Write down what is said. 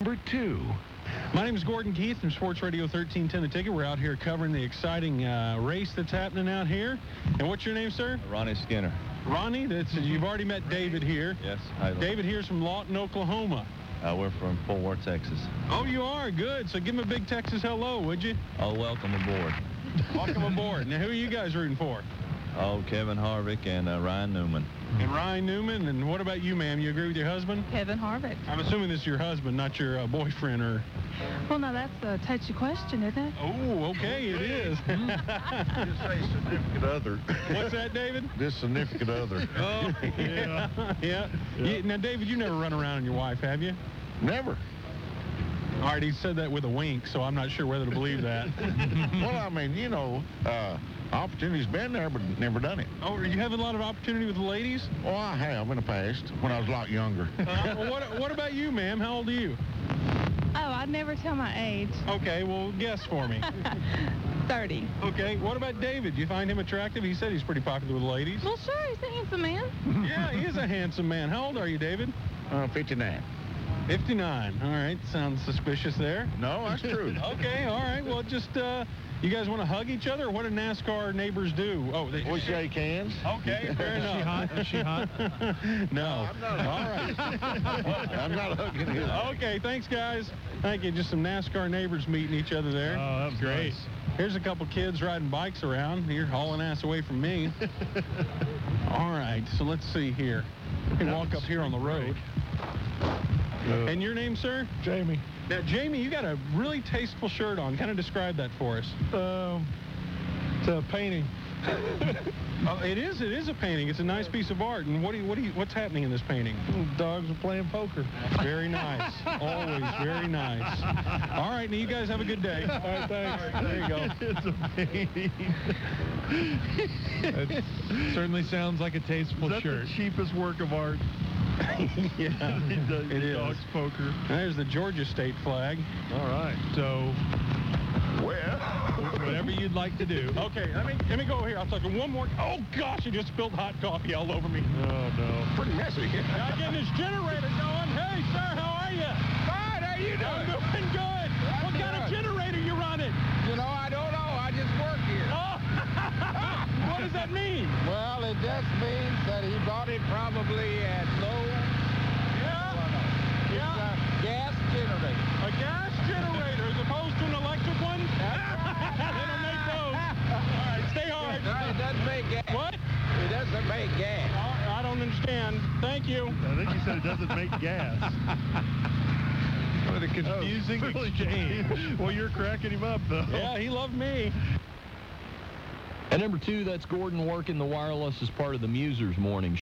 number 2. My name is Gordon Keith from Sports Radio 1310 The Ticket. We're out here covering the exciting race that's happening out here. And what's your name, sir? Ronnie Skinner. Ronnie, you've already met David here. Yes. Hi. David here's from Lawton, Oklahoma. We're from Fort Worth, Texas. Oh, you are? Good. So give him a big Texas hello, would you? Oh, welcome aboard. Welcome aboard. Now, who are you guys rooting for? Oh, Kevin Harvick and Ryan Newman. And Ryan Newman. And what about you, ma'am? You agree with your husband? Kevin Harvick. I'm assuming this is your husband, not your boyfriend or... Well, no, that's a touchy question, isn't it? Oh, okay, it is. Just say significant other. What's that, David? This significant other. Oh, yeah. Now, David, you never run around on your wife, have you? Never. All right, he said that with a wink, so I'm not sure whether to believe that. Well, I mean, opportunity's been there, but never done it. Oh, are you having a lot of opportunity with the ladies? Oh, I have in the past when I was a lot younger. Well, what about you, ma'am? How old are you? Oh, I'd never tell my age. Okay, well, guess for me. 30. Okay, what about David? Do you find him attractive? He said he's pretty popular with the ladies. Well, sure, he's a handsome man. Yeah, he is a handsome man. How old are you, David? 59. 59. All right, sounds suspicious there. No, that's true. Okay, all right. Well, just, you guys want to hug each other? Or what do NASCAR neighbors do? Oh, We shake hands. Okay, fair enough. Is she hot? No. I'm not. All right. I'm not hugging him. Okay, thanks, guys. Thank you. Just some NASCAR neighbors meeting each other there. Oh, that was great. Nice. Here's a couple kids riding bikes around. You're hauling ass away from me. All right, so let's see here. We can walk up here on the road. And your name, sir? Jamie. Now, Jamie, you got a really tasteful shirt on. Kind of describe that for us. It's a painting. Oh, it is a painting. It's a nice piece of art. And what's happening in this painting? Dogs are playing poker. Very nice. Always very nice. All right, now you guys have a good day. All right, thanks. There you go. It's a painting. It certainly sounds like a tasteful shirt. The cheapest work of art. Yeah, it is. Dogs poker. There's the Georgia state flag. All right. So, Well, whatever you'd like to do. Okay, let me go over here. I'll talk to one more. Oh gosh, I just spilled hot coffee all over me. Oh no. pretty messy. Now getting this generator going. Hey, sir, how are you? Fine, how you I'm doing? doing good. What kind of generator you running? You know, I don't know. I just work here. Oh, what does that mean? Well, it just means that he bought it probably at low. Yeah. It's a gas generator. A gas generator as opposed to an electric one? They don't make those. All right, stay hard. No, it doesn't make gas. What? It doesn't make gas. I don't understand. Thank you. I think you said it doesn't make gas. What a confusing exchange. Well, you're cracking him up, though. Yeah, he loved me. At number 2, that's Gordon working the wireless as part of the Musers morning